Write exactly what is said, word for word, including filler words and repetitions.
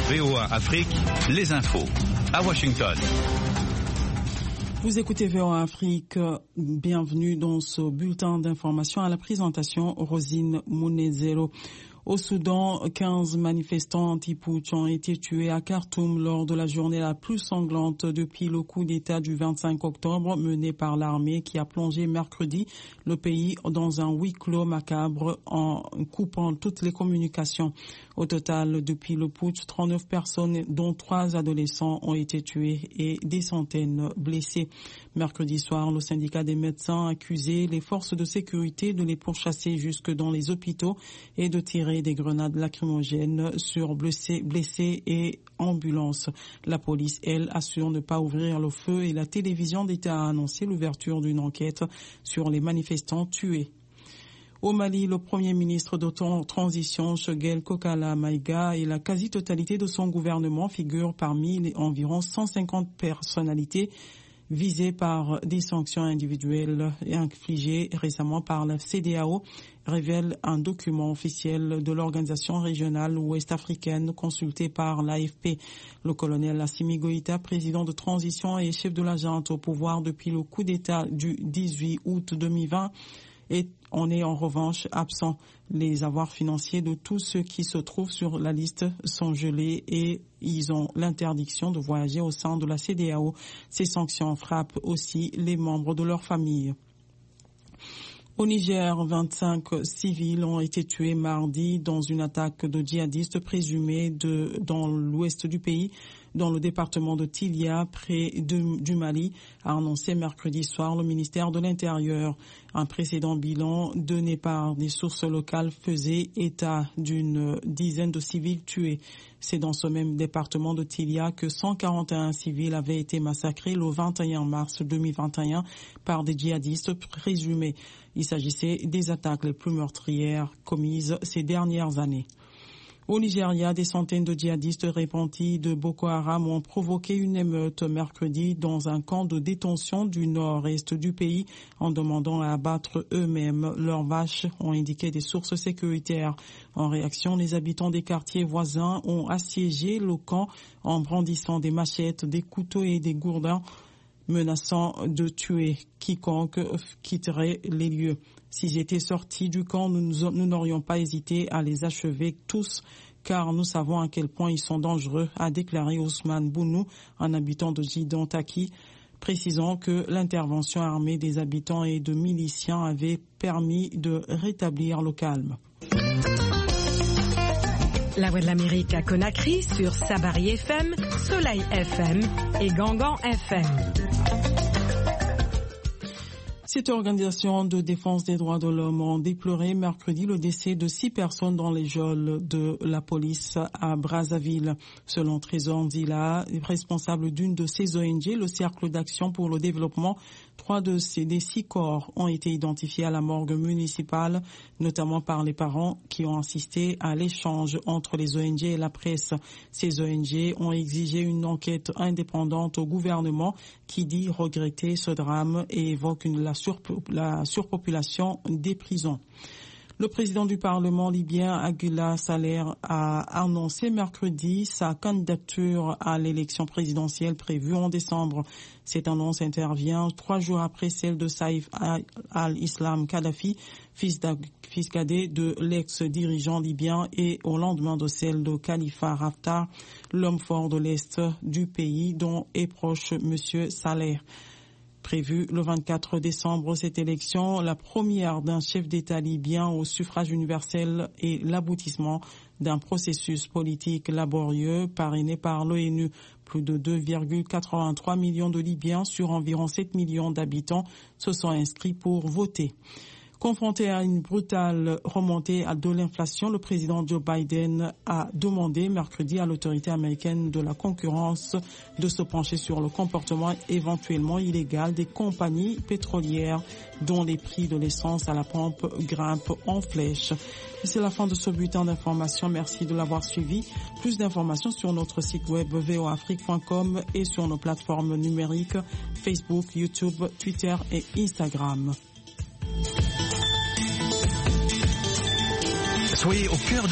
V O A Afrique, les infos. À Washington. Vous écoutez V O A Afrique. Bienvenue dans ce bulletin d'information. À la présentation, Rosine Mounezero. Au Soudan, quinze manifestants anti-putsch ont été tués à Khartoum lors de la journée la plus sanglante depuis le coup d'État du vingt-cinq octobre mené par l'armée qui a plongé mercredi le pays dans un huis clos macabre en coupant toutes les communications. Au total, depuis le putsch, trente-neuf personnes, dont trois adolescents, ont été tuées et des centaines blessées. Mercredi soir, le syndicat des médecins a accusé les forces de sécurité de les pourchasser jusque dans les hôpitaux et de tirer des grenades lacrymogènes sur blessés, blessés et ambulances. La police, elle, assure ne pas ouvrir le feu et la télévision d'État a annoncé l'ouverture d'une enquête sur les manifestants tués. Au Mali, le Premier ministre de transition, Choguel Kokala Maïga, et la quasi-totalité de son gouvernement figurent parmi les environ cent cinquante personnalités visées par des sanctions individuelles infligées récemment par la C E D E A O, révèle un document officiel de l'organisation régionale ouest-africaine consulté par l'A F P. Le colonel Assimi Goïta, président de transition et chef de la junte au pouvoir depuis le coup d'État du dix-huit août deux mille vingt, et on est en revanche absent. Les avoirs financiers de tous ceux qui se trouvent sur la liste sont gelés et ils ont l'interdiction de voyager au sein de la C E D E A O. Ces sanctions frappent aussi les membres de leur famille. Au Niger, vingt-cinq civils ont été tués mardi dans une attaque de djihadistes présumés de, dans l'ouest du pays, dans le département de Tilia, près de, du Mali, a annoncé mercredi soir le ministère de l'Intérieur. Un précédent bilan donné par des sources locales faisait état d'une dizaine de civils tués. C'est dans ce même département de Tilia que cent quarante et un civils avaient été massacrés le vingt et un mars deux mille vingt et un par des djihadistes présumés. Il s'agissait des attaques les plus meurtrières commises ces dernières années. Au Nigeria, des centaines de djihadistes repentis de Boko Haram ont provoqué une émeute mercredi dans un camp de détention du nord-est du pays en demandant à abattre eux-mêmes leurs vaches, ont indiqué des sources sécuritaires. En réaction, les habitants des quartiers voisins ont assiégé le camp en brandissant des machettes, des couteaux et des gourdins, menaçant de tuer quiconque quitterait les lieux. S'ils étaient sortis du camp, nous, nous n'aurions pas hésité à les achever tous, car nous savons à quel point ils sont dangereux, a déclaré Ousmane Bounou, un habitant de Jidontaki, précisant que l'intervention armée des habitants et de miliciens avait permis de rétablir le calme. La Voix de l'Amérique à Conakry sur Sabari F M, Soleil F M et Gangan F M. Cette organisation de défense des droits de l'homme a déploré mercredi le décès de six personnes dans les geôles de la police à Brazzaville. Selon Trésor Ndila, responsable d'une de ces O N G, le Cercle d'action pour le développement, trois de ces des six corps ont été identifiés à la morgue municipale, notamment par les parents qui ont assisté à l'échange entre les O N G et la presse. Ces O N G ont exigé une enquête indépendante au gouvernement qui dit regretter ce drame et évoque une, la, surpo, la surpopulation des prisons. Le président du Parlement libyen, Aguila Saleh, a annoncé mercredi sa candidature à l'élection présidentielle prévue en décembre. Cette annonce intervient trois jours après celle de Saïf al-Islam Kadhafi, fils, fils cadet de l'ex-dirigeant libyen, et au lendemain de celle de Khalifa Haftar, l'homme fort de l'Est du pays dont est proche M. Saleh. Prévue le vingt-quatre décembre, cette élection, la première d'un chef d'État libyen au suffrage universel et l'aboutissement d'un processus politique laborieux parrainé par l'ONU. Plus de deux virgule quatre-vingt-trois millions de Libyens sur environ sept millions d'habitants se sont inscrits pour voter. Confronté à une brutale remontée de l'inflation, le président Joe Biden a demandé mercredi à l'autorité américaine de la concurrence de se pencher sur le comportement éventuellement illégal des compagnies pétrolières dont les prix de l'essence à la pompe grimpent en flèche. C'est la fin de ce bulletin d'information. Merci de l'avoir suivi. Plus d'informations sur notre site web v o afrique point com et sur nos plateformes numériques Facebook, YouTube, Twitter et Instagram. Soyez au cœur de